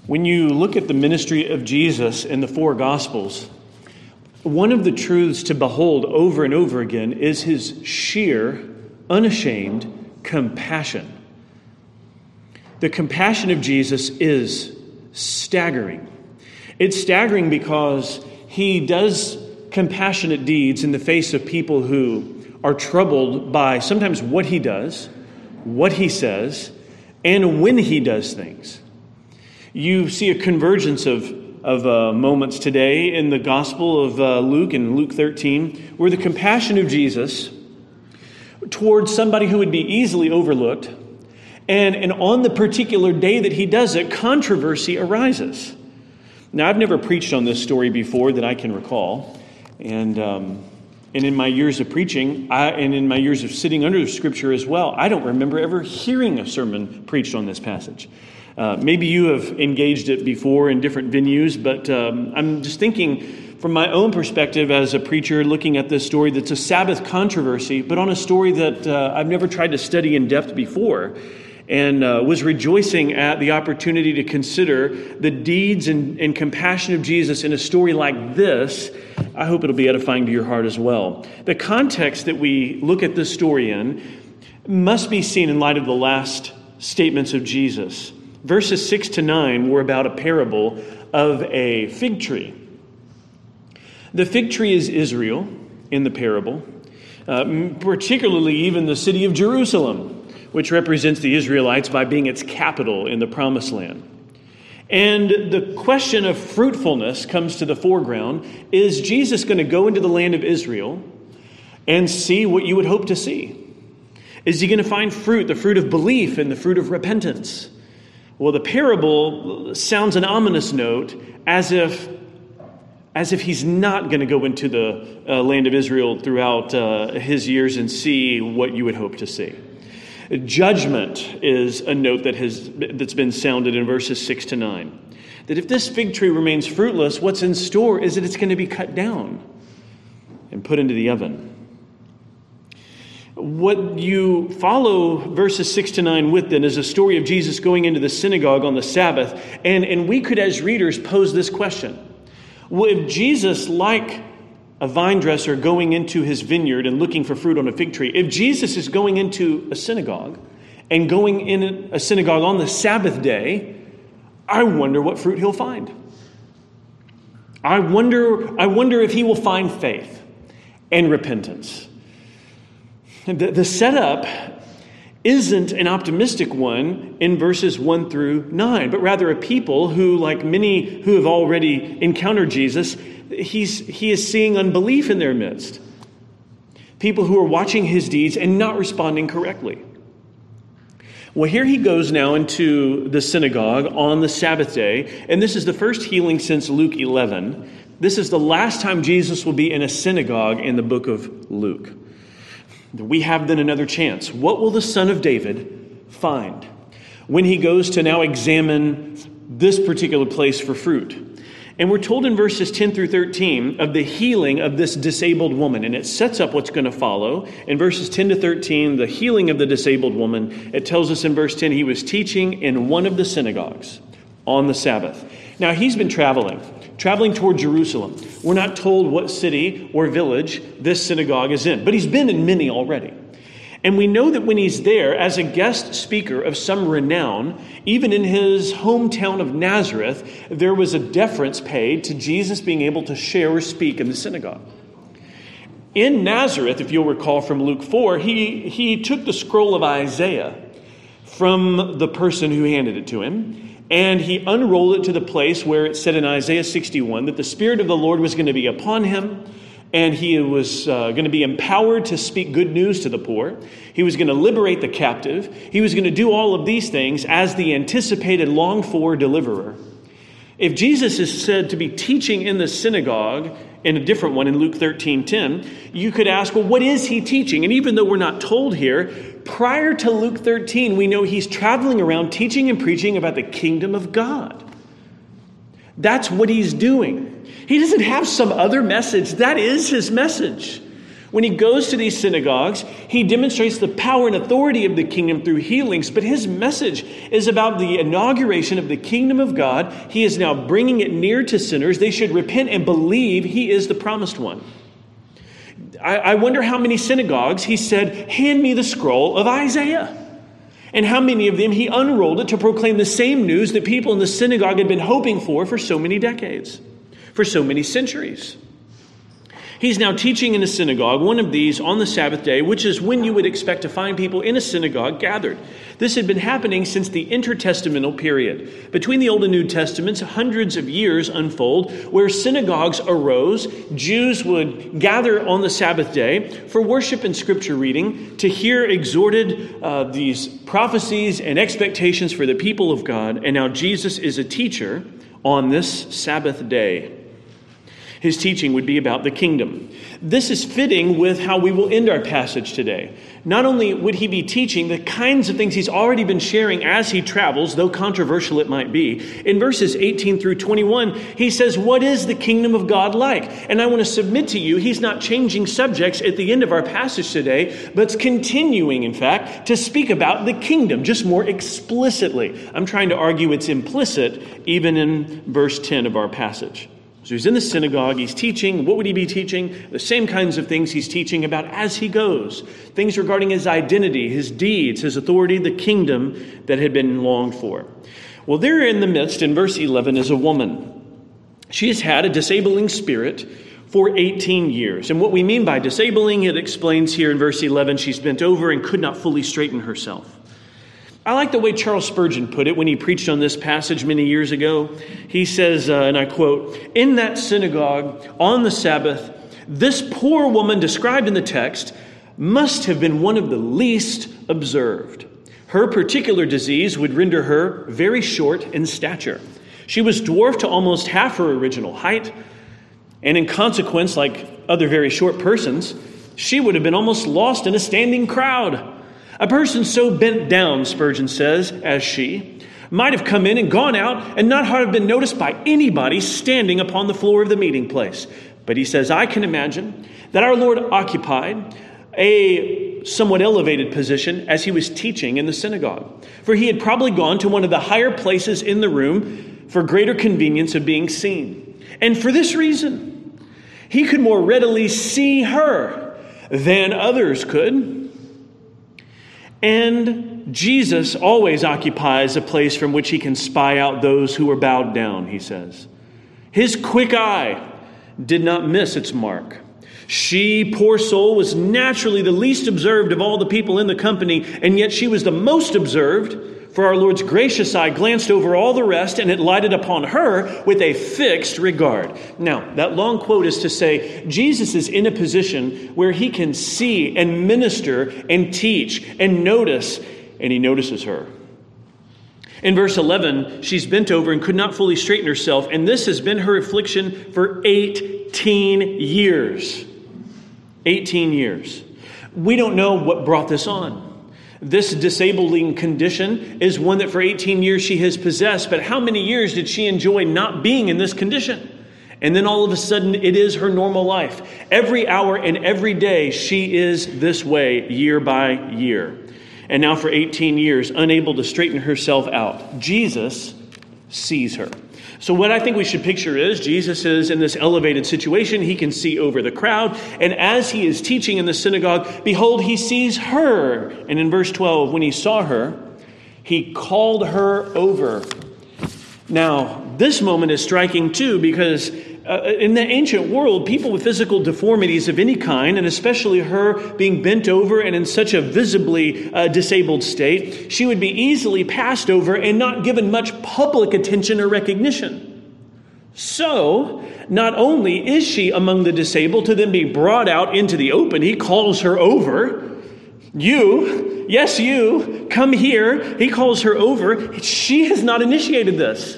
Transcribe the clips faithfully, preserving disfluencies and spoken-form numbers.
When you look at the ministry of Jesus in the four Gospels, one of the truths to behold over and over again is his sheer, unashamed compassion. The compassion of Jesus is staggering. It's staggering because he does compassionate deeds in the face of people who are troubled by sometimes what he does, what he says, and when he does things. You see a convergence of, of uh, moments today in the Gospel of uh, Luke, in Luke thirteen, where the compassion of Jesus towards somebody who would be easily overlooked, and, and on the particular day that he does it, controversy arises. Now, I've never preached on this story before that I can recall, and um, and in my years of preaching, I, and in my years of sitting under the Scripture as well, I don't remember ever hearing a sermon preached on this passage. Uh, maybe you have engaged it before in different venues, but um, I'm just thinking from my own perspective as a preacher looking at this story that's a Sabbath controversy, but on a story that uh, I've never tried to study in depth before, and uh, was rejoicing at the opportunity to consider the deeds and, and compassion of Jesus in a story like this. I hope it'll be edifying to your heart as well. The context that we look at this story in must be seen in light of the last statements of Jesus. Verses six to nine were about a parable of a fig tree. The fig tree is Israel in the parable, uh, particularly even the city of Jerusalem, which represents the Israelites by being its capital in the Promised Land. And the question of fruitfulness comes to the foreground. Is Jesus going to go into the land of Israel and see what you would hope to see? Is he going to find fruit, the fruit of belief and the fruit of repentance? Well, the parable sounds an ominous note, as if as if he's not going to go into the uh, land of Israel throughout uh, his years and see what you would hope to see. Judgment is a note that has that's been sounded in verses six to nine. That if this fig tree remains fruitless, what's in store is that it's going to be cut down and put into the oven. What you follow verses six to nine with then is a story of Jesus going into the synagogue on the Sabbath. And, and we could, as readers, pose this question. Well, if Jesus, like a vine dresser going into his vineyard and looking for fruit on a fig tree, if Jesus is going into a synagogue and going in a synagogue on the Sabbath day, I wonder what fruit he'll find. I wonder, I wonder if he will find faith and repentance. The, the setup isn't an optimistic one in verses one through nine, but rather a people who, like many who have already encountered Jesus, he's, he is seeing unbelief in their midst. People who are watching his deeds and not responding correctly. Well, here he goes now into the synagogue on the Sabbath day, and this is the first healing since Luke eleven. This is the last time Jesus will be in a synagogue in the book of Luke. We have then another chance. What will the Son of David find when he goes to now examine this particular place for fruit? And we're told in verses ten through thirteen of the healing of this disabled woman. And it sets up what's going to follow. In verses ten to thirteen, the healing of the disabled woman. It tells us in verse ten, he was teaching in one of the synagogues on the Sabbath. Now, he's been traveling, traveling toward Jerusalem. We're not told what city or village this synagogue is in, but he's been in many already. And we know that when he's there as a guest speaker of some renown, even in his hometown of Nazareth, there was a deference paid to Jesus being able to share or speak in the synagogue. In Nazareth, if you'll recall from Luke four, he, he took the scroll of Isaiah from the person who handed it to him, and he unrolled it to the place where it said in Isaiah sixty-one that the Spirit of the Lord was going to be upon him, and he was uh, going to be empowered to speak good news to the poor. He was going to liberate the captive. He was going to do all of these things as the anticipated, longed-for deliverer. If Jesus is said to be teaching in the synagogue, in a different one in Luke thirteen ten, you could ask, well, what is he teaching? And even though we're not told here, prior to Luke thirteen, we know he's traveling around teaching and preaching about the kingdom of God. That's what he's doing. He doesn't have some other message. That is his message. When he goes to these synagogues, he demonstrates the power and authority of the kingdom through healings, but his message is about the inauguration of the kingdom of God. He is now bringing it near to sinners. They should repent and believe he is the promised one. I, I wonder how many synagogues he said, "Hand me the scroll of Isaiah." And how many of them he unrolled it to proclaim the same news that people in the synagogue had been hoping for for so many decades, for so many centuries. He's now teaching in a synagogue, one of these on the Sabbath day, which is when you would expect to find people in a synagogue gathered. This had been happening since the intertestamental period. Between the Old and New Testaments, hundreds of years unfold where synagogues arose. Jews would gather on the Sabbath day for worship and scripture reading, to hear exhorted uh, these prophecies and expectations for the people of God. And now Jesus is a teacher on this Sabbath day. His teaching would be about the kingdom. This is fitting with how we will end our passage today. Not only would he be teaching the kinds of things he's already been sharing as he travels, though controversial it might be. In verses eighteen through twenty-one, he says, "What is the kingdom of God like?" And I want to submit to you, he's not changing subjects at the end of our passage today, but continuing, in fact, to speak about the kingdom, just more explicitly. I'm trying to argue it's implicit even in verse ten of our passage. So he's in the synagogue, he's teaching. What would he be teaching? The same kinds of things he's teaching about as he goes. Things regarding his identity, his deeds, his authority, the kingdom that had been longed for. Well, there in the midst, in verse eleven, is a woman. She has had a disabling spirit for eighteen years. And what we mean by disabling, it explains here in verse eleven, she's bent over and could not fully straighten herself. I like the way Charles Spurgeon put it when he preached on this passage many years ago. He says, uh, and I quote, "In that synagogue on the Sabbath, this poor woman described in the text must have been one of the least observed. Her particular disease would render her very short in stature. She was dwarfed to almost half her original height, and in consequence, like other very short persons, she would have been almost lost in a standing crowd. A person so bent down," Spurgeon says, "as she, might have come in and gone out and not have been noticed by anybody standing upon the floor of the meeting place." But he says, "I can imagine that our Lord occupied a somewhat elevated position as he was teaching in the synagogue. For he had probably gone to one of the higher places in the room for greater convenience of being seen. And for this reason, he could more readily see her than others could. And Jesus always occupies a place from which he can spy out those who are bowed down," he says. "His quick eye did not miss its mark. She, poor soul, was naturally the least observed of all the people in the company, and yet she was the most observed, for our Lord's gracious eye glanced over all the rest, and it lighted upon her with a fixed regard." Now, that long quote is to say Jesus is in a position where he can see and minister and teach and notice, and he notices her. In verse eleven, she's bent over and could not fully straighten herself, and this has been her affliction for eighteen years. eighteen years. We don't know what brought this on. This disabling condition is one that for eighteen years she has possessed. But how many years did she enjoy not being in this condition? And then all of a sudden it is her normal life. Every hour and every day she is this way year by year. And now for eighteen years, unable to straighten herself out. Jesus sees her. So what I think we should picture is Jesus is in this elevated situation. He can see over the crowd. And as he is teaching in the synagogue, behold, he sees her. And in verse twelve, when he saw her, he called her over. Now, this moment is striking too, because uh, in the ancient world, people with physical deformities of any kind, and especially her being bent over and in such a visibly uh, disabled state, she would be easily passed over and not given much public attention or recognition. So, not only is she among the disabled to then be brought out into the open, he calls her over. You, yes, you, come here. He calls her over. She has not initiated this.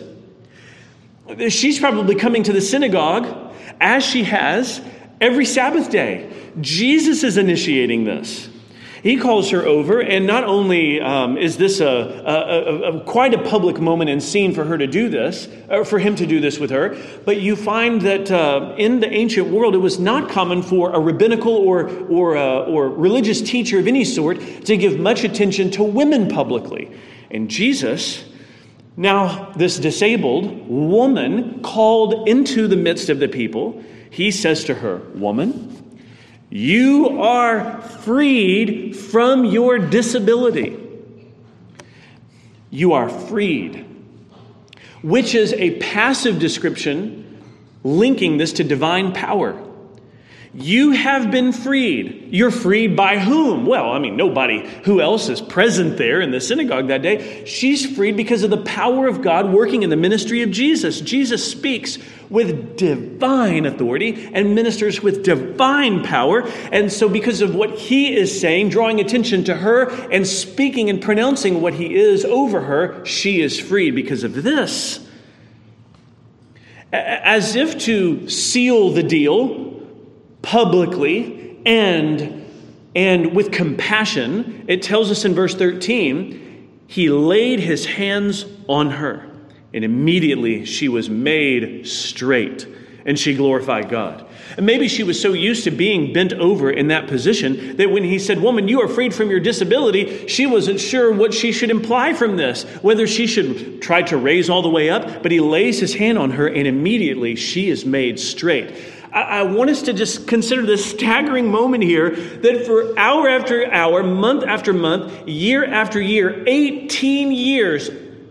She's probably coming to the synagogue, as she has every Sabbath day. Jesus is initiating this. He calls her over, and not only um, is this a, a, a, a quite a public moment and scene for her to do this, or for him to do this with her, but you find that uh, in the ancient world, it was not common for a rabbinical or or uh, or religious teacher of any sort to give much attention to women publicly. And Jesus, now this disabled woman called into the midst of the people, he says to her, "Woman, you are freed from your disability." You are freed, which is a passive description linking this to divine power. You have been freed. You're freed by whom? Well, I mean, nobody who else is present there in the synagogue that day. She's freed because of the power of God working in the ministry of Jesus. Jesus speaks with divine authority and ministers with divine power. And so because of what he is saying, drawing attention to her and speaking and pronouncing what he is over her, she is freed because of this. As if to seal the deal publicly and, and with compassion, it tells us in verse thirteen, he laid his hands on her, and immediately she was made straight, and she glorified God. And maybe she was so used to being bent over in that position that when he said, "Woman, you are freed from your disability," she wasn't sure what she should imply from this, whether she should try to raise all the way up, but he lays his hand on her, and immediately she is made straight. I want us to just consider this staggering moment here that for hour after hour, month after month, year after year, eighteen years,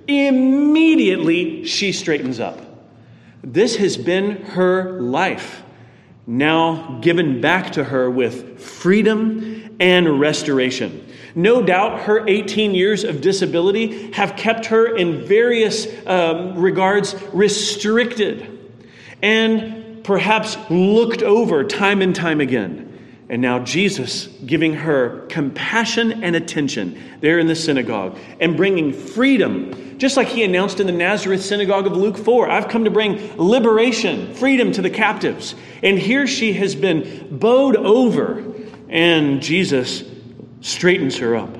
immediately she straightens up. This has been her life, now given back to her with freedom and restoration. No doubt her eighteen years of disability have kept her in various um, regards restricted and perhaps looked over time and time again. And now Jesus giving her compassion and attention there in the synagogue and bringing freedom, just like he announced in the Nazareth synagogue of Luke four. I've come to bring liberation, freedom to the captives. And here she has been bowed over, and Jesus straightens her up.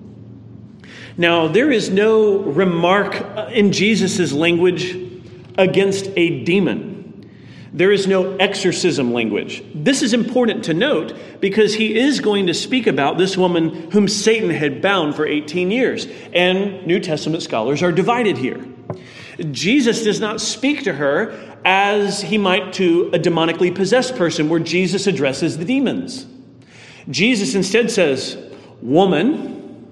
Now, there is no remark in Jesus' language against a demon. There is no exorcism language. This is important to note because he is going to speak about this woman whom Satan had bound for eighteen years. And New Testament scholars are divided here. Jesus does not speak to her as he might to a demonically possessed person, where Jesus addresses the demons. Jesus instead says, "Woman,"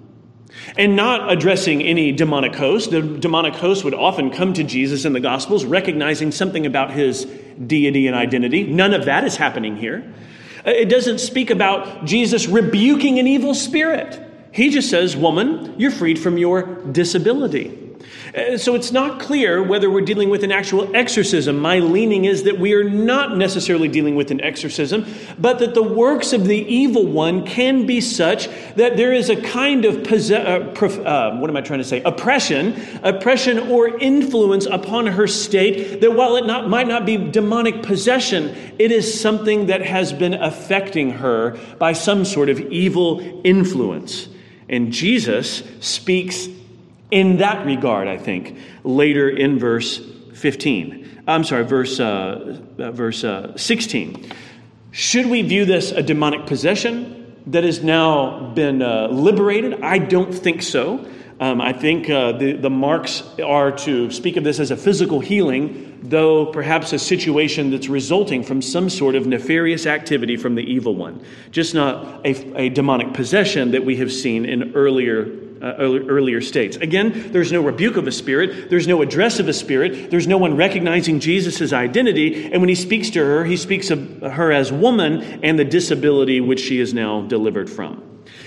and not addressing any demonic host. The demonic host would often come to Jesus in the Gospels, recognizing something about his deity and identity. None of that is happening here. It doesn't speak about Jesus rebuking an evil spirit. He just says, "Woman, you're freed from your disability." So it's not clear whether we're dealing with an actual exorcism. My leaning is that we are not necessarily dealing with an exorcism, but that the works of the evil one can be such that there is a kind of posse- uh, prof- uh, what am I trying to say? Oppression, oppression or influence upon her state, that while it not, might not be demonic possession, it is something that has been affecting her by some sort of evil influence. And Jesus speaks in that regard, I think, later in verse fifteen. I'm sorry, verse uh, uh, verse uh, sixteen. Should we view this a demonic possession that has now been uh, liberated? I don't think so. Um, I think uh, the, the marks are to speak of this as a physical healing, though perhaps a situation that's resulting from some sort of nefarious activity from the evil one. Just not a, a demonic possession that we have seen in earlier Uh, earlier states. Again, there's no rebuke of a spirit. There's no address of a spirit. There's no one recognizing Jesus' identity. And when he speaks to her, he speaks of her as woman and the disability which she is now delivered from.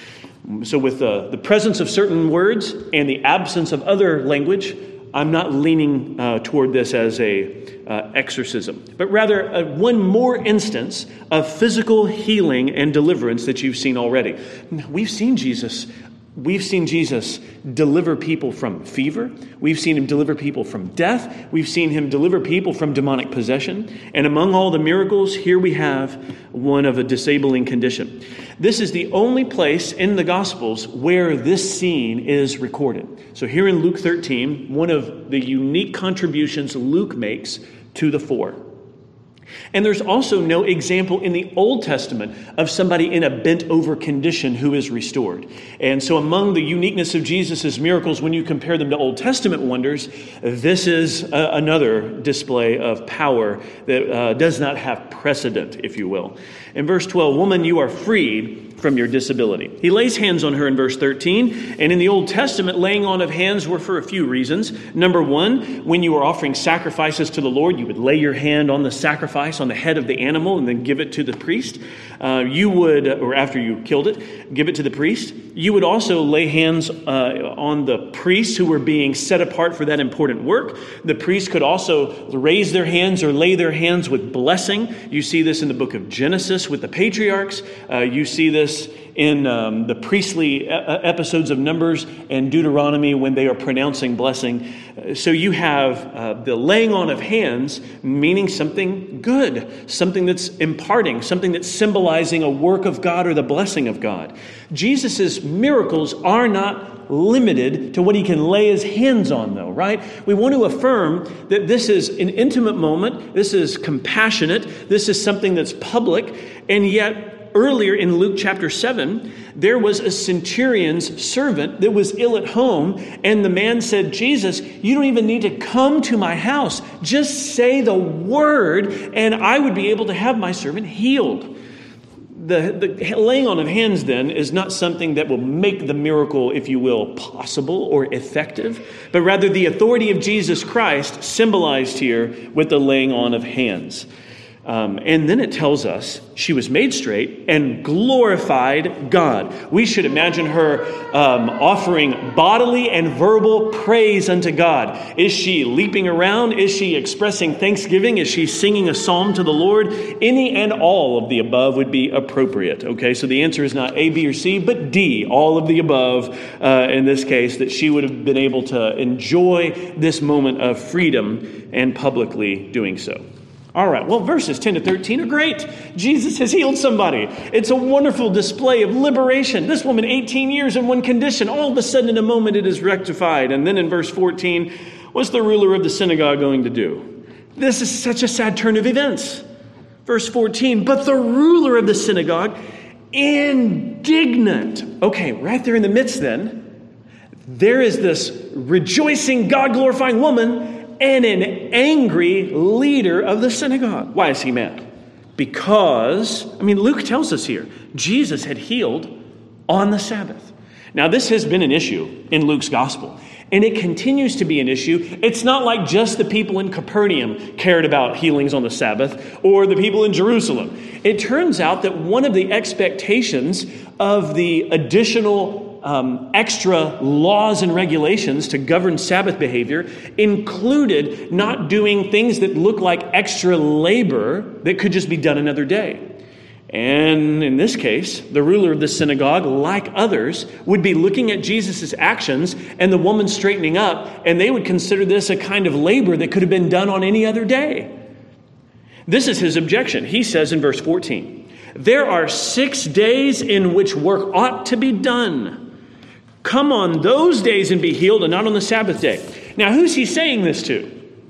So with uh, the presence of certain words and the absence of other language, I'm not leaning uh, toward this as a uh, exorcism, but rather uh, one more instance of physical healing and deliverance that you've seen already. We've seen Jesus We've seen Jesus deliver people from fever. We've seen him deliver people from death. We've seen him deliver people from demonic possession. And among all the miracles, here we have one of a disabling condition. This is the only place in the Gospels where this scene is recorded. So here in Luke thirteen, one of the unique contributions Luke makes to the four. And there's also no example in the Old Testament of somebody in a bent-over condition who is restored. And so among the uniqueness of Jesus' miracles, when you compare them to Old Testament wonders, this is uh, another display of power that uh, does not have precedent, if you will. In verse twelve, woman, you are freed from your disability. He lays hands on her in verse thirteen. And in the Old Testament, laying on of hands were for a few reasons. Number one, when you were offering sacrifices to the Lord, you would lay your hand on the sacrifice, on the head of the animal, and then give it to the priest. Uh, you would, or after you killed it, give it to the priest. You would also lay hands uh, on the priests who were being set apart for that important work. The priests could also raise their hands or lay their hands with blessing. You see this in the book of Genesis with the patriarchs. Uh, you see this in um, the priestly e- episodes of Numbers and Deuteronomy when they are pronouncing blessing. Uh, so you have uh, the laying on of hands meaning something good, something that's imparting, something that's symbolizing a work of God or the blessing of God. Jesus' miracles are not limited to what he can lay his hands on, though, right? We want to affirm that this is an intimate moment, this is compassionate, this is something that's public, and yet earlier in Luke chapter seven, there was a centurion's servant that was ill at home, and the man said, Jesus, you don't even need to come to my house. Just say the word, and I would be able to have my servant healed. The, the laying on of hands, then, is not something that will make the miracle, if you will, possible or effective, but rather the authority of Jesus Christ symbolized here with the laying on of hands. Um, and then it tells us she was made straight and glorified God. We should imagine her um, offering bodily and verbal praise unto God. Is she leaping around? Is she expressing thanksgiving? Is she singing a psalm to the Lord? Any and all of the above would be appropriate. Okay, so the answer is not A, B, or C, but D, all of the above uh, in this case, that she would have been able to enjoy this moment of freedom and publicly doing so. All right, well, verses ten to thirteen are great. Jesus has healed somebody. It's a wonderful display of liberation. This woman, eighteen years in one condition, all of a sudden in a moment it is rectified. And then in verse fourteen, what's the ruler of the synagogue going to do? This is such a sad turn of events. Verse fourteen, but the ruler of the synagogue, indignant. Okay, right there in the midst then, there is this rejoicing, God-glorifying woman and an angry leader of the synagogue. Why is he mad? Because, I mean, Luke tells us here, Jesus had healed on the Sabbath. Now, this has been an issue in Luke's gospel, and it continues to be an issue. It's not like just the people in Capernaum cared about healings on the Sabbath or the people in Jerusalem. It turns out that one of the expectations of the additional Um, extra laws and regulations to govern Sabbath behavior included not doing things that look like extra labor that could just be done another day. And in this case, the ruler of the synagogue, like others, would be looking at Jesus' actions and the woman straightening up, and they would consider this a kind of labor that could have been done on any other day. This is his objection. He says in verse fourteen, there are six days in which work ought to be done. Come on those days and be healed, and not on the Sabbath day. Now, who's he saying this to?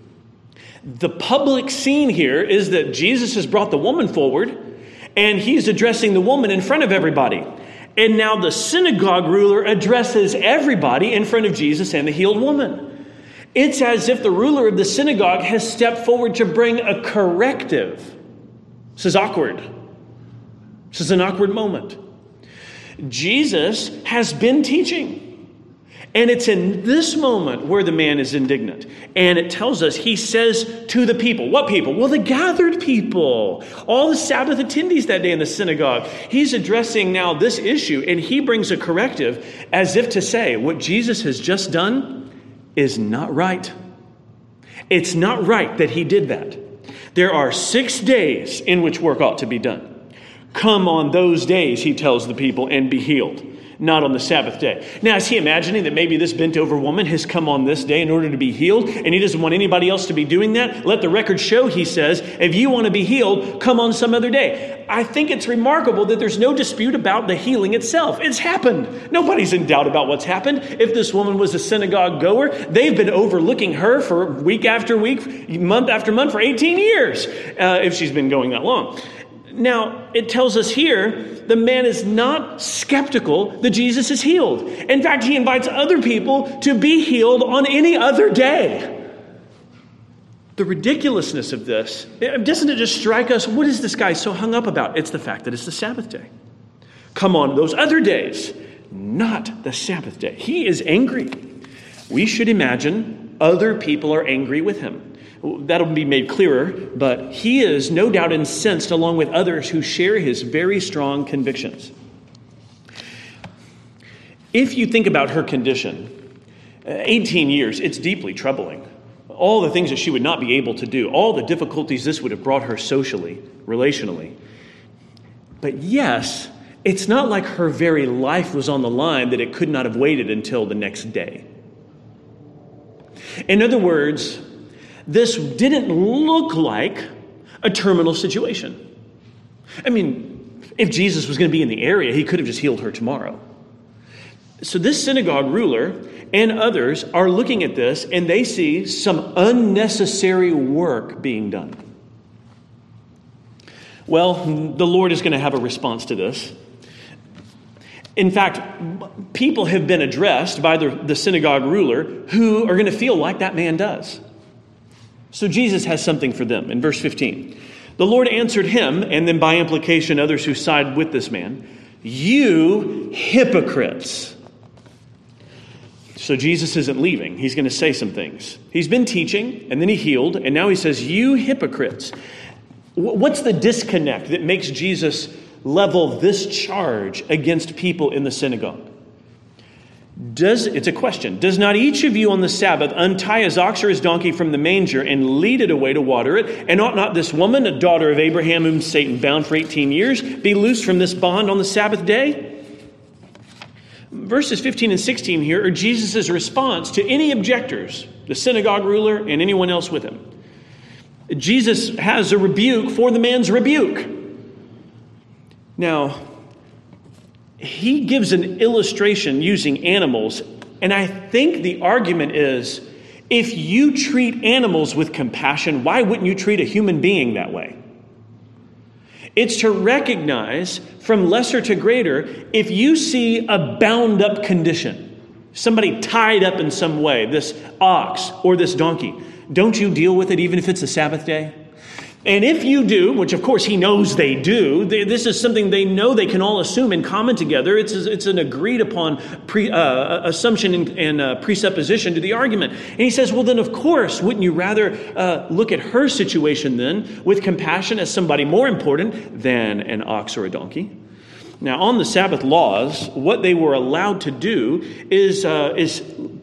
The public scene here is that Jesus has brought the woman forward, and he's addressing the woman in front of everybody. And now the synagogue ruler addresses everybody in front of Jesus and the healed woman. It's as if the ruler of the synagogue has stepped forward to bring a corrective. This is awkward. This is an awkward moment. Jesus has been teaching. And it's in this moment where the man is indignant. And it tells us, he says to the people, what people? Well, the gathered people, all the Sabbath attendees that day in the synagogue. He's addressing now this issue, and he brings a corrective as if to say, what Jesus has just done is not right. It's not right that he did that. There are six days in which work ought to be done. Come on those days, he tells the people, and be healed. not on the Sabbath day. Now, is he imagining that maybe this bent-over woman has come on this day in order to be healed, and he doesn't want anybody else to be doing that? Let the record show, he says, if you want to be healed, come on some other day. I think it's remarkable that there's no dispute about the healing itself. It's happened. Nobody's in doubt about what's happened. If this woman was a synagogue goer, they've been overlooking her for week after week, month after month for eighteen years, uh, if she's been going that long. Now, it tells us here, the man is not skeptical that Jesus is healed. In fact, he invites other people to be healed on any other day. The ridiculousness of this, doesn't it just strike us? What is this guy so hung up about? It's the fact that it's the Sabbath day. Come on those other days, not the Sabbath day. He is angry. We should imagine other people are angry with him. That'll be made clearer, but he is no doubt incensed along with others who share his very strong convictions. If you think about her condition, eighteen years, it's deeply troubling. All the things that she would not be able to do, all the difficulties this would have brought her socially, relationally. But yes, it's not like her very life was on the line that it could not have waited until the next day. In other words, this didn't look like a terminal situation. I mean, if Jesus was going to be in the area, he could have just healed her tomorrow. So this synagogue ruler and others are looking at this, and they see some unnecessary work being done. Well, the Lord is going to have a response to this. In fact, people have been addressed by the, the synagogue ruler who are going to feel like that man does. So Jesus has something for them. In verse fifteen, the Lord answered him, and then by implication others who side with this man, "You hypocrites." So Jesus isn't leaving. He's going to say some things. He's been teaching, and then he healed, and now he says, "You hypocrites." What's the disconnect that makes Jesus level this charge against people in the synagogue? Does, it's a question. Does not each of you on the Sabbath untie his ox or his donkey from the manger and lead it away to water it? And ought not this woman, a daughter of Abraham, whom Satan bound for eighteen years, be loosed from this bond on the Sabbath day? Verses fifteen and sixteen here are Jesus' response to any objectors, the synagogue ruler and anyone else with him. Jesus has a rebuke for the man's rebuke. Now, he gives an illustration using animals, and I think the argument is, if you treat animals with compassion, why wouldn't you treat a human being that way? It's to recognize from lesser to greater, if you see a bound up condition, somebody tied up in some way, this ox or this donkey, don't you deal with it even if it's a Sabbath day? And if you do, which of course he knows they do, they, this is something they know they can all assume in common together. It's, it's an agreed upon pre, uh, assumption and, and uh, presupposition to the argument. And he says, well, then of course, wouldn't you rather uh, look at her situation then with compassion as somebody more important than an ox or a donkey? Now, on the Sabbath laws, what they were allowed to do is uh, is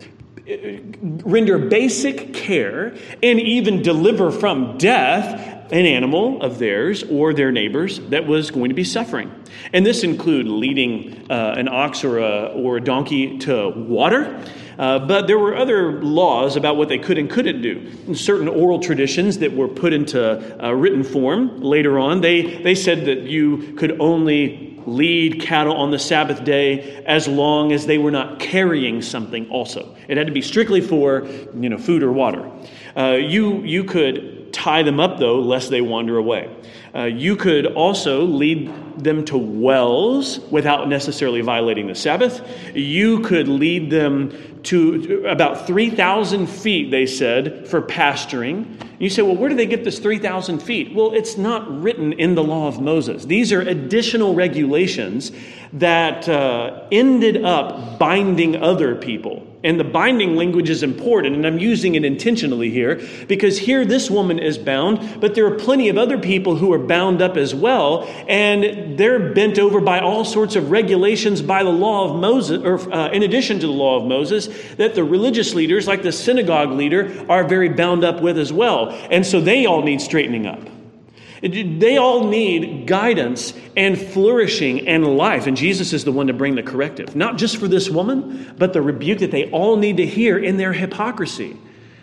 render basic care and even deliver from death an animal of theirs or their neighbors that was going to be suffering. And this included leading uh, an ox or a, or a donkey to water. Uh, but there were other laws about what they could and couldn't do. And certain oral traditions that were put into uh, written form later on, they, they said that you could only lead cattle on the Sabbath day as long as they were not carrying something also. It had to be strictly for, you know, food or water. Uh, you, you could tie them up, though, lest they wander away. Uh, you could also lead them to wells without necessarily violating the Sabbath. You could lead them to about three thousand feet, they said, for pasturing. You say, well, where do they get this three thousand feet? Well, it's not written in the law of Moses. These are additional regulations that uh, ended up binding other people. And the binding language is important, and I'm using it intentionally here, because here this woman is bound, but there are plenty of other people who are bound up as well, and they're bent over by all sorts of regulations by the law of Moses, or uh, in addition to the law of Moses, that the religious leaders, like the synagogue leader, are very bound up with as well. And so they all need straightening up. They all need guidance and flourishing and life. And Jesus is the one to bring the corrective, not just for this woman, but the rebuke that they all need to hear in their hypocrisy.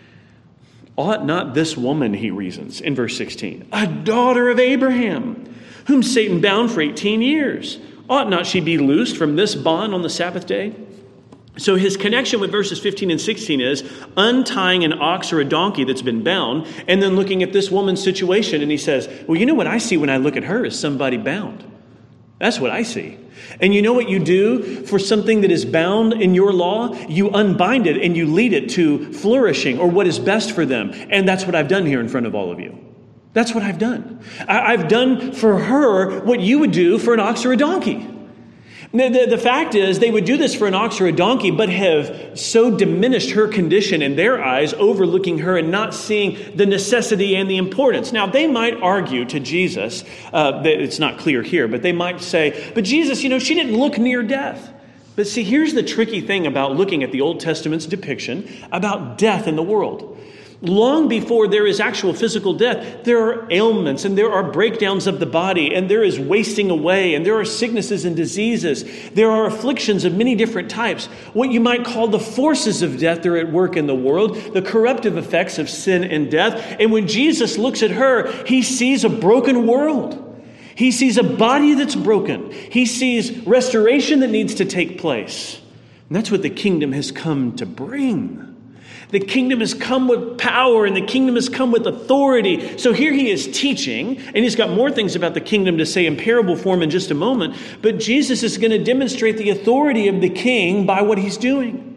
Ought not this woman, he reasons in verse sixteen, a daughter of Abraham, whom Satan bound for eighteen years, ought not she be loosed from this bond on the Sabbath day? So his connection with verses fifteen and sixteen is untying an ox or a donkey that's been bound, and then looking at this woman's situation, and he says, well, you know what I see when I look at her is somebody bound. That's what I see. And you know what you do for something that is bound in your law? You unbind it and you lead it to flourishing or what is best for them. And that's what I've done here in front of all of you. That's what I've done. I- I've done for her what you would do for an ox or a donkey. The, the, the fact is, they would do this for an ox or a donkey, but have so diminished her condition in their eyes, overlooking her and not seeing the necessity and the importance. Now, they might argue to Jesus, uh, that it's not clear here, but they might say, but Jesus, you know, she didn't look near death. But see, here's the tricky thing about looking at the Old Testament's depiction about death in the world. Long before there is actual physical death, there are ailments and there are breakdowns of the body and there is wasting away and there are sicknesses and diseases. There are afflictions of many different types. What you might call the forces of death are at work in the world, the corruptive effects of sin and death. And when Jesus looks at her, he sees a broken world. He sees a body that's broken. He sees restoration that needs to take place. And that's what the kingdom has come to bring. The kingdom has come with power and the kingdom has come with authority. So here he is teaching, and he's got more things about the kingdom to say in parable form in just a moment. But Jesus is going to demonstrate the authority of the king by what he's doing.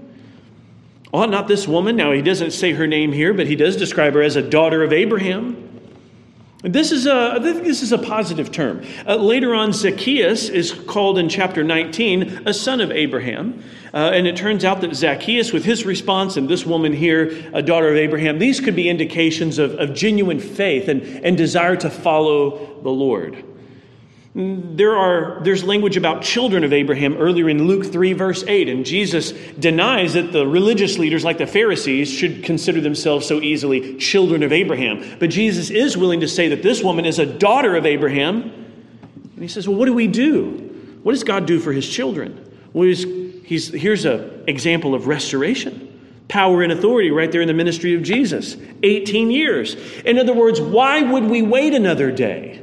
Ought not this woman, now he doesn't say her name here, but he does describe her as a daughter of Abraham. This is a, this is a positive term. Uh, later on, Zacchaeus is called in chapter nineteen a son of Abraham. Uh, and it turns out that Zacchaeus, with his response, and this woman here, a daughter of Abraham, these could be indications of, of genuine faith and, and desire to follow the Lord. There are there's language about children of Abraham earlier in Luke three, verse eight, and Jesus denies that the religious leaders like the Pharisees should consider themselves so easily children of Abraham. But Jesus is willing to say that this woman is a daughter of Abraham. And he says, well, what do we do? What does God do for his children? Well, he's, he's, here's an example of restoration. Power and authority right there in the ministry of Jesus. eighteen years. In other words, why would we wait another day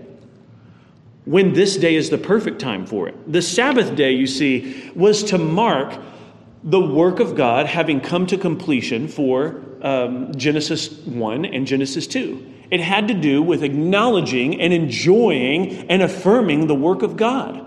when this day is the perfect time for it? The Sabbath day, you see, was to mark the work of God having come to completion for um, Genesis one and Genesis two. It had to do with acknowledging and enjoying and affirming the work of God.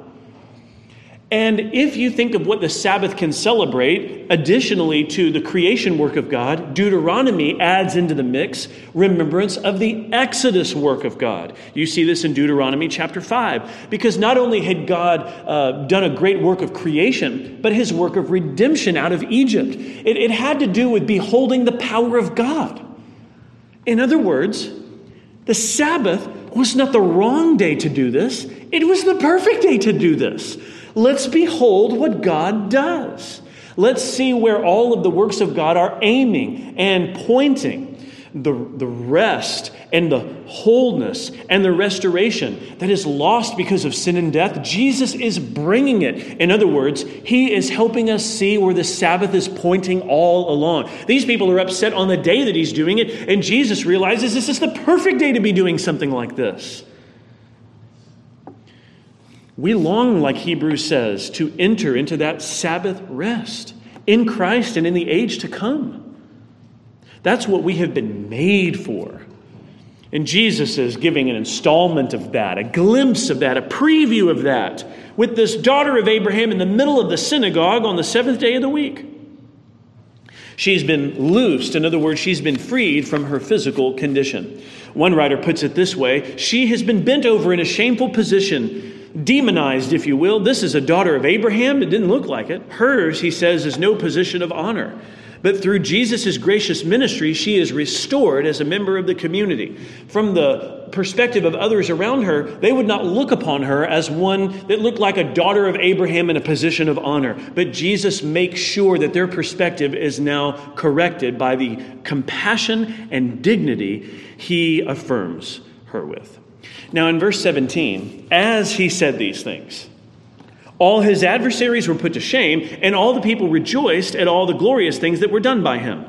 And if you think of what the Sabbath can celebrate, additionally to the creation work of God, Deuteronomy adds into the mix remembrance of the Exodus work of God. You see this in Deuteronomy chapter five, because not only had God uh, done a great work of creation, but his work of redemption out of Egypt. It, it had to do with beholding the power of God. In other words, the Sabbath was not the wrong day to do this. It was the perfect day to do this. Let's behold what God does. Let's see where all of the works of God are aiming and pointing. The, the rest and the wholeness and the restoration that is lost because of sin and death, Jesus is bringing it. In other words, he is helping us see where the Sabbath is pointing all along. These people are upset on the day that he's doing it, and Jesus realizes this is the perfect day to be doing something like this. We long, like Hebrews says, to enter into that Sabbath rest in Christ and in the age to come. That's what we have been made for. And Jesus is giving an installment of that, a glimpse of that, a preview of that, with this daughter of Abraham in the middle of the synagogue on the seventh day of the week. She's been loosed. In other words, she's been freed from her physical condition. One writer puts it this way: she has been bent over in a shameful position, demonized, if you will. This is a daughter of Abraham. It didn't look like it. Hers, he says, is no position of honor. But through Jesus' gracious ministry, she is restored as a member of the community. From the perspective of others around her, they would not look upon her as one that looked like a daughter of Abraham in a position of honor. But Jesus makes sure that their perspective is now corrected by the compassion and dignity he affirms her with. Now in verse seventeen, as he said these things, all his adversaries were put to shame, and all the people rejoiced at all the glorious things that were done by him.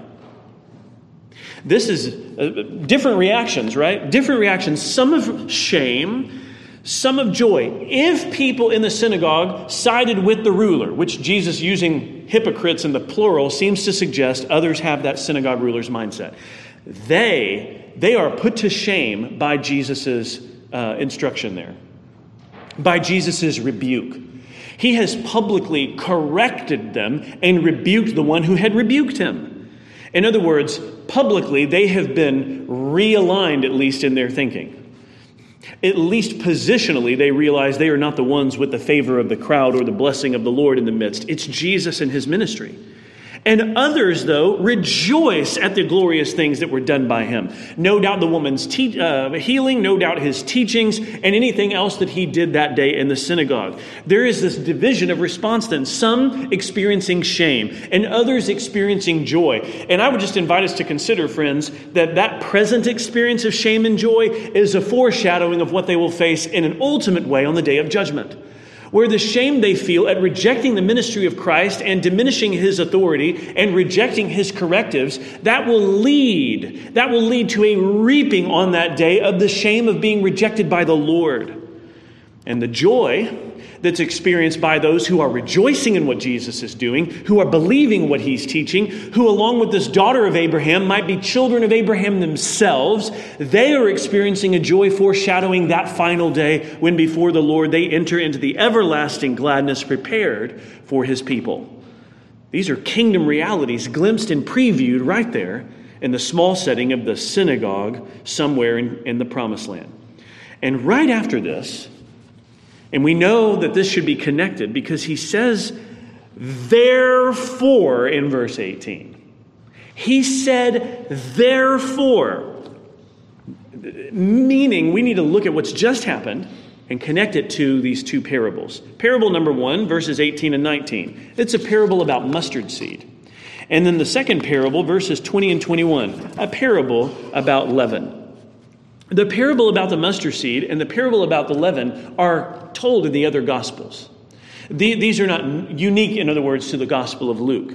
This is uh, different reactions, right? Different reactions, some of shame, some of joy. If people in the synagogue sided with the ruler, which Jesus, using hypocrites in the plural, seems to suggest others have that synagogue ruler's mindset, they, they are put to shame by Jesus' uh, instruction there, by Jesus' rebuke. He has publicly corrected them and rebuked the one who had rebuked him. In other words, publicly, they have been realigned, at least in their thinking. At least positionally, they realize they are not the ones with the favor of the crowd or the blessing of the Lord in the midst. It's Jesus and his ministry. And others, though, rejoice at the glorious things that were done by him. No doubt the woman's te- uh, healing, no doubt his teachings, and anything else that he did that day in the synagogue. There is this division of response then, some experiencing shame and others experiencing joy. And I would just invite us to consider, friends, that that present experience of shame and joy is a foreshadowing of what they will face in an ultimate way on the day of judgment, where the shame they feel at rejecting the ministry of Christ and diminishing his authority and rejecting his correctives, that will lead, that will lead to a reaping on that day of the shame of being rejected by the Lord. And the joy that's experienced by those who are rejoicing in what Jesus is doing, who are believing what he's teaching, who along with this daughter of Abraham might be children of Abraham themselves, they are experiencing a joy foreshadowing that final day when before the Lord they enter into the everlasting gladness prepared for his people. These are kingdom realities glimpsed and previewed right there in the small setting of the synagogue somewhere in, in the promised land. And right after this, and we know that this should be connected because he says, therefore, in verse eighteen. He said, therefore. Meaning, we need to look at what's just happened and connect it to these two parables. Parable number one, verses eighteen and nineteen. It's a parable about mustard seed. And then the second parable, verses twenty and twenty-one, a parable about leaven. The parable about the mustard seed and the parable about the leaven are told in the other Gospels. These are not unique, in other words, to the Gospel of Luke.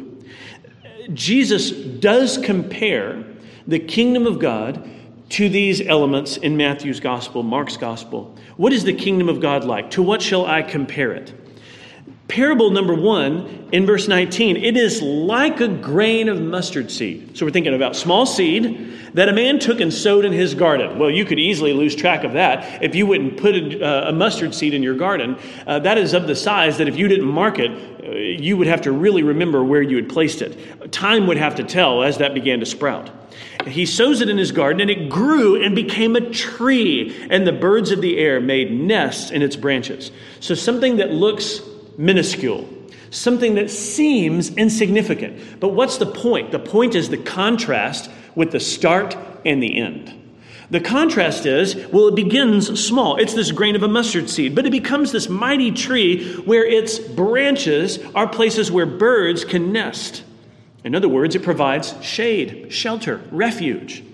Jesus does compare the kingdom of God to these elements in Matthew's Gospel, Mark's Gospel. What is the kingdom of God like? To what shall I compare it? Parable number one, in verse nineteen, it is like a grain of mustard seed. So we're thinking about small seed that a man took and sowed in his garden. Well, you could easily lose track of that if you wouldn't put a, a mustard seed in your garden. Uh, that is of the size that if you didn't mark it, uh, you would have to really remember where you had placed it. Time would have to tell as that began to sprout. He sows it in his garden, and it grew and became a tree, and the birds of the air made nests in its branches. So something that looks minuscule, something that seems insignificant. But what's the point? The point is the contrast with the start and the end. The contrast is, well, it begins small. It's this grain of a mustard seed, but it becomes this mighty tree where its branches are places where birds can nest. In other words, it provides shade, shelter, refuge.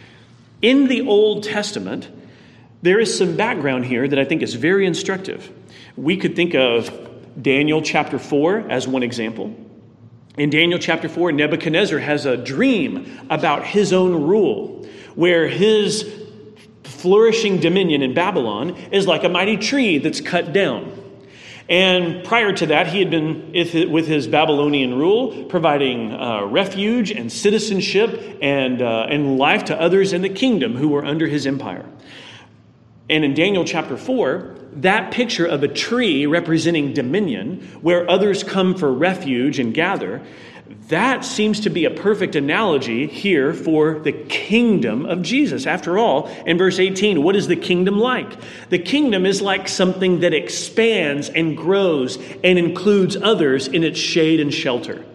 In the Old Testament, there is some background here that I think is very instructive. We could think of Daniel chapter four as one example. In Daniel chapter four, Nebuchadnezzar has a dream about his own rule, where his flourishing dominion in Babylon is like a mighty tree that's cut down. And prior to that, he had been, with his Babylonian rule, providing uh, refuge and citizenship and, uh, and life to others in the kingdom who were under his empire. And in Daniel chapter four, that picture of a tree representing dominion, where others come for refuge and gather, that seems to be a perfect analogy here for the kingdom of Jesus. After all, in verse eighteen, what is the kingdom like? The kingdom is like something that expands and grows and includes others in its shade and shelter.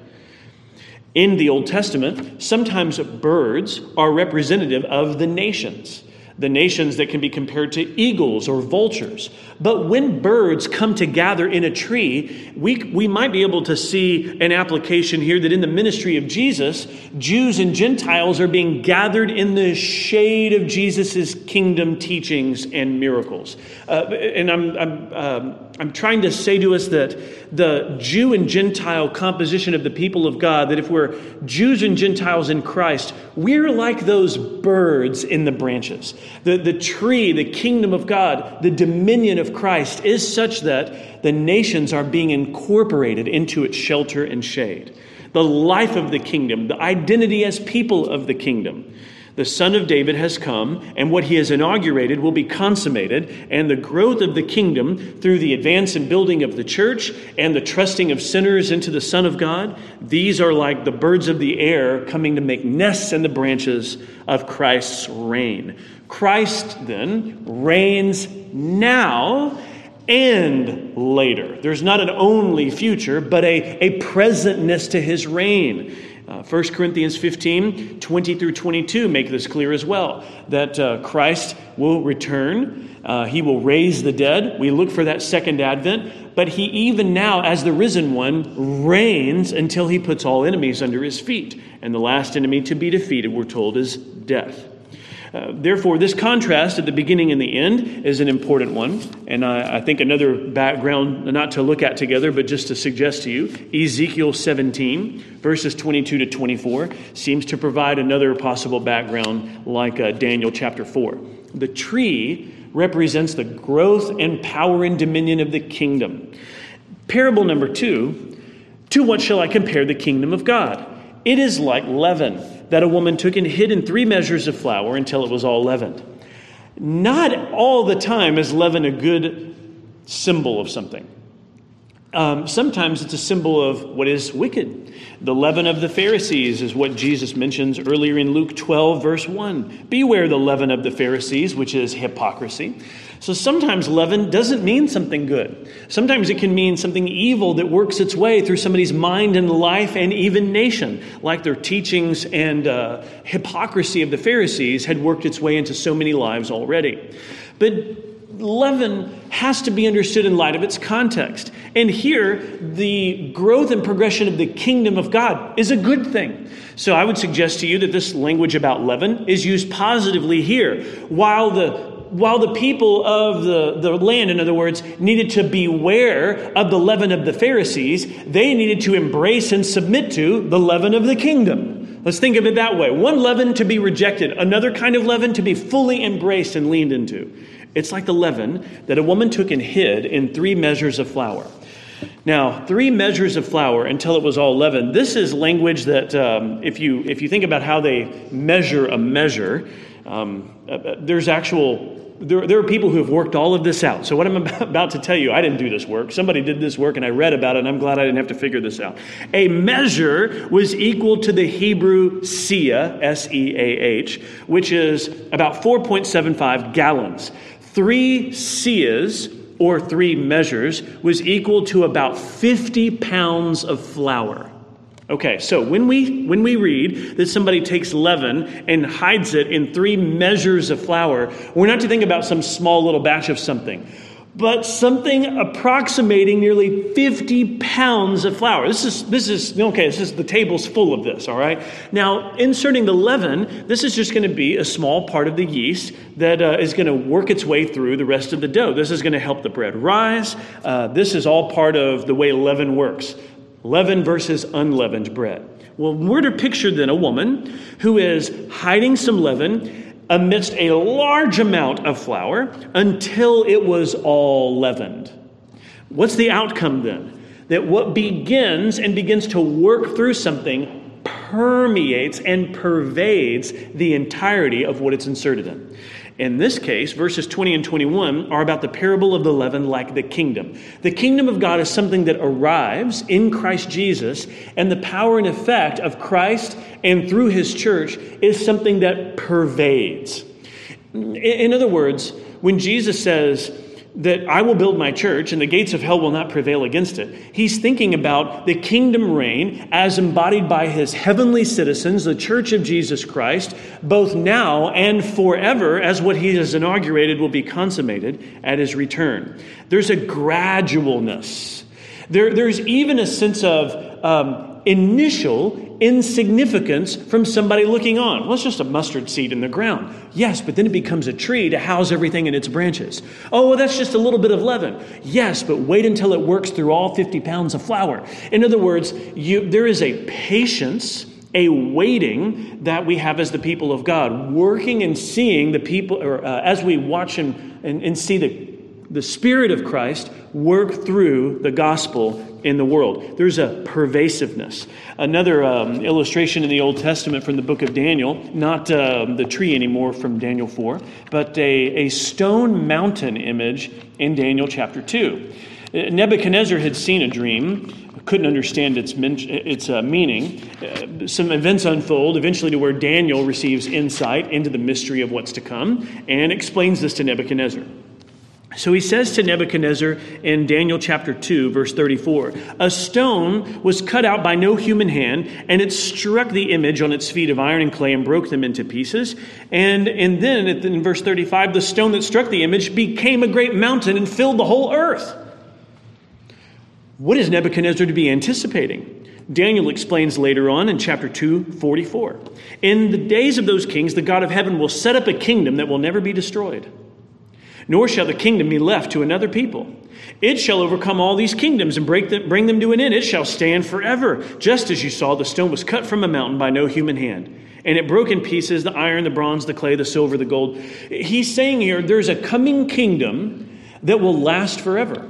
In the Old Testament, sometimes birds are representative of the nations. the nations that can be compared to eagles or vultures. But when birds come to gather in a tree, we, we might be able to see an application here that in the ministry of Jesus, Jews and Gentiles are being gathered in the shade of Jesus' kingdom teachings and miracles. Uh, and I'm, I'm, um, I'm trying to say to us that the Jew and Gentile composition of the people of God, that if we're Jews and Gentiles in Christ, we're like those birds in the branches. The, the tree, the kingdom of God, the dominion of Christ is such that the nations are being incorporated into its shelter and shade. The life of the kingdom, the identity as people of the kingdom. The Son of David has come, and what he has inaugurated will be consummated, and the growth of the kingdom through the advance and building of the church and the trusting of sinners into the Son of God, these are like the birds of the air coming to make nests in the branches of Christ's reign. Christ, then, reigns now and later. There's not an only future, but a, a presentness to his reign. Uh, First Corinthians fifteen, twenty through twenty-two make this clear as well, that uh, Christ will return. Uh, he will raise the dead. We look for that second advent. But he even now, as the risen one, reigns until he puts all enemies under his feet. And the last enemy to be defeated, we're told, is death. Uh, therefore, this contrast at the beginning and the end is an important one. And I, I think another background, not to look at together, but just to suggest to you, Ezekiel seventeen, verses twenty-two to twenty-four, seems to provide another possible background like uh, Daniel chapter four. The tree represents the growth and power and dominion of the kingdom. Parable number two, to what shall I compare the kingdom of God? It is like leaven that a woman took and hid in three measures of flour until it was all leavened. Not all the time is leaven a good symbol of something. Um, sometimes it's a symbol of what is wicked. The leaven of the Pharisees is what Jesus mentions earlier in Luke twelve, verse one. Beware the leaven of the Pharisees, which is hypocrisy. So sometimes leaven doesn't mean something good. Sometimes it can mean something evil that works its way through somebody's mind and life and even nation, like their teachings and uh, hypocrisy of the Pharisees had worked its way into so many lives already. But leaven has to be understood in light of its context. And here, the growth and progression of the kingdom of God is a good thing. So I would suggest to you that this language about leaven is used positively here. While the While the people of the, the land, in other words, needed to beware of the leaven of the Pharisees, they needed to embrace and submit to the leaven of the kingdom. Let's think of it that way. One leaven to be rejected, another kind of leaven to be fully embraced and leaned into. It's like the leaven that a woman took and hid in three measures of flour. Now, three measures of flour until it was all leavened. This is language that, um, if you if you think about how they measure a measure, um, uh, there's actual... There, there are people who have worked all of this out. So what I'm about to tell you, I didn't do this work. Somebody did this work and I read about it and I'm glad I didn't have to figure this out. A measure was equal to the Hebrew seah, S E A H, which is about four point seven five gallons. Three seahs, or three measures, was equal to about fifty pounds of flour. Okay, so when we when we read that somebody takes leaven and hides it in three measures of flour, we're not to think about some small little batch of something, but something approximating nearly fifty pounds of flour. This is this is okay. This is the table's full of this. All right. Now, inserting the leaven, this is just going to be a small part of the yeast that uh, is going to work its way through the rest of the dough. This is going to help the bread rise. Uh, this is all part of the way leaven works. Leaven versus unleavened bread. Well, we're to picture then a woman who is hiding some leaven amidst a large amount of flour until it was all leavened. What's the outcome then? That what begins and begins to work through something permeates and pervades the entirety of what it's inserted in. In this case, verses twenty and twenty-one are about the parable of the leaven like the kingdom. The kingdom of God is something that arrives in Christ Jesus, and the power and effect of Christ and through his church is something that pervades. In other words, when Jesus says, that I will build my church and the gates of hell will not prevail against it. He's thinking about the kingdom reign as embodied by his heavenly citizens, the church of Jesus Christ, both now and forever, as what he has inaugurated will be consummated at his return. There's a gradualness. There, there's even a sense of um, initial insignificance from somebody looking on. Well, it's just a mustard seed in the ground. Yes, but then it becomes a tree to house everything in its branches. Oh, well, that's just a little bit of leaven. Yes, but wait until it works through all fifty pounds of flour. In other words, you, there is a patience, a waiting that we have as the people of God, working and seeing the people, or uh, as we watch and, and, and see the the Spirit of Christ work through the gospel in the world. There's a pervasiveness. Another um, illustration in the Old Testament from the book of Daniel, not uh, the tree anymore from Daniel four, but a, a stone mountain image in Daniel chapter two. Nebuchadnezzar had seen a dream, couldn't understand its, its uh, meaning. Uh, some events unfold, eventually to where Daniel receives insight into the mystery of what's to come and explains this to Nebuchadnezzar. So he says to Nebuchadnezzar in Daniel chapter two, verse thirty-four, a stone was cut out by no human hand, and it struck the image on its feet of iron and clay and broke them into pieces. And, and then in verse thirty-five, the stone that struck the image became a great mountain and filled the whole earth. What is Nebuchadnezzar to be anticipating? Daniel explains later on in chapter two, forty-four. In the days of those kings, the God of heaven will set up a kingdom that will never be destroyed. Nor shall the kingdom be left to another people. It shall overcome all these kingdoms and break them, bring them to an end. It shall stand forever. Just as you saw, the stone was cut from a mountain by no human hand. And it broke in pieces the iron, the bronze, the clay, the silver, the gold. He's saying here there's a coming kingdom that will last forever.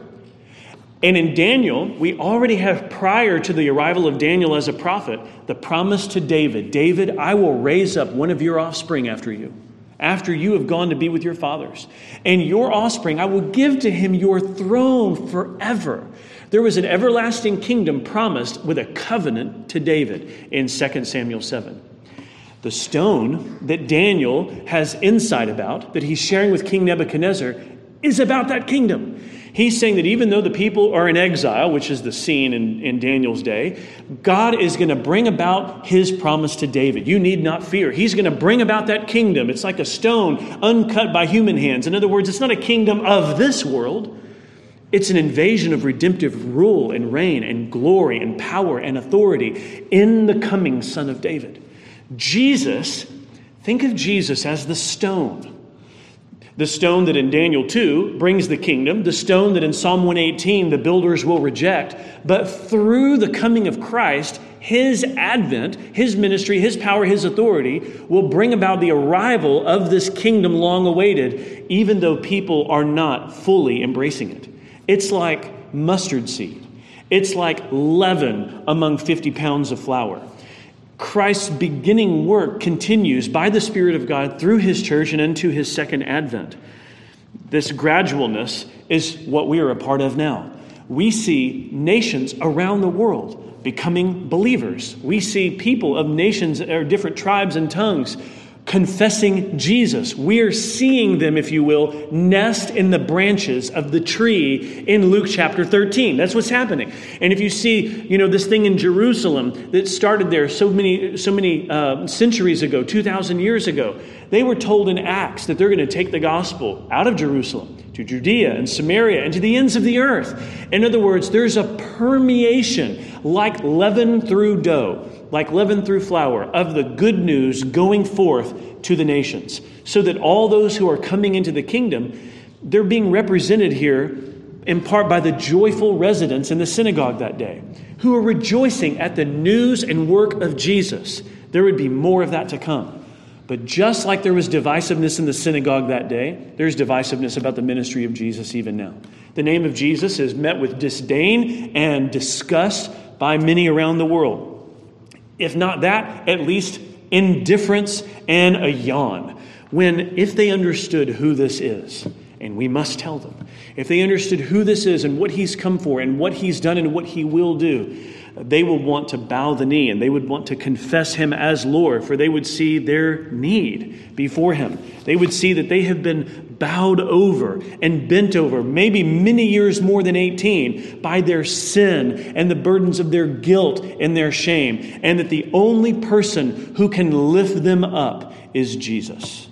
And in Daniel, we already have, prior to the arrival of Daniel as a prophet, the promise to David. David, I will raise up one of your offspring after you. After you have gone to be with your fathers. And your offspring, I will give to him your throne forever. There was an everlasting kingdom promised with a covenant to David in Second Samuel seven. The stone that Daniel has insight about, that he's sharing with King Nebuchadnezzar, is about that kingdom. He's saying that even though the people are in exile, which is the scene in, in Daniel's day, God is going to bring about his promise to David. You need not fear. He's going to bring about that kingdom. It's like a stone uncut by human hands. In other words, it's not a kingdom of this world. It's an invasion of redemptive rule and reign and glory and power and authority in the coming Son of David. Jesus, think of Jesus as the stone. The stone that in Daniel two brings the kingdom, the stone that in Psalm one eighteen the builders will reject. But through the coming of Christ, his advent, his ministry, his power, his authority will bring about the arrival of this kingdom long awaited, even though people are not fully embracing it. It's like mustard seed. It's like leaven among fifty pounds of flour. Christ's beginning work continues by the Spirit of God through his church and into his second advent. This gradualness is what we are a part of now. We see nations around the world becoming believers. We see people of nations or different tribes and tongues confessing Jesus. We're seeing them, if you will, nest in the branches of the tree in Luke chapter thirteen. That's what's happening. And if you see, you know, this thing in Jerusalem that started there so many, so many uh, centuries ago, two thousand years ago, they were told in Acts that they're going to take the gospel out of Jerusalem to Judea and Samaria and to the ends of the earth. In other words, there's a permeation like leaven through dough, like leaven through flour, of the good news going forth to the nations, so that all those who are coming into the kingdom, they're being represented here in part by the joyful residents in the synagogue that day, who are rejoicing at the news and work of Jesus. There would be more of that to come. But just like there was divisiveness in the synagogue that day, there's divisiveness about the ministry of Jesus even now. The name of Jesus is met with disdain and disgust by many around the world. If not that, at least indifference and a yawn. When, if they understood who this is, and we must tell them, if they understood who this is and what he's come for and what he's done and what he will do, they will want to bow the knee and they would want to confess him as Lord, for they would see their need before him. They would see that they have been bowed over and bent over, maybe many years more than eighteen, by their sin and the burdens of their guilt and their shame, and that the only person who can lift them up is Jesus.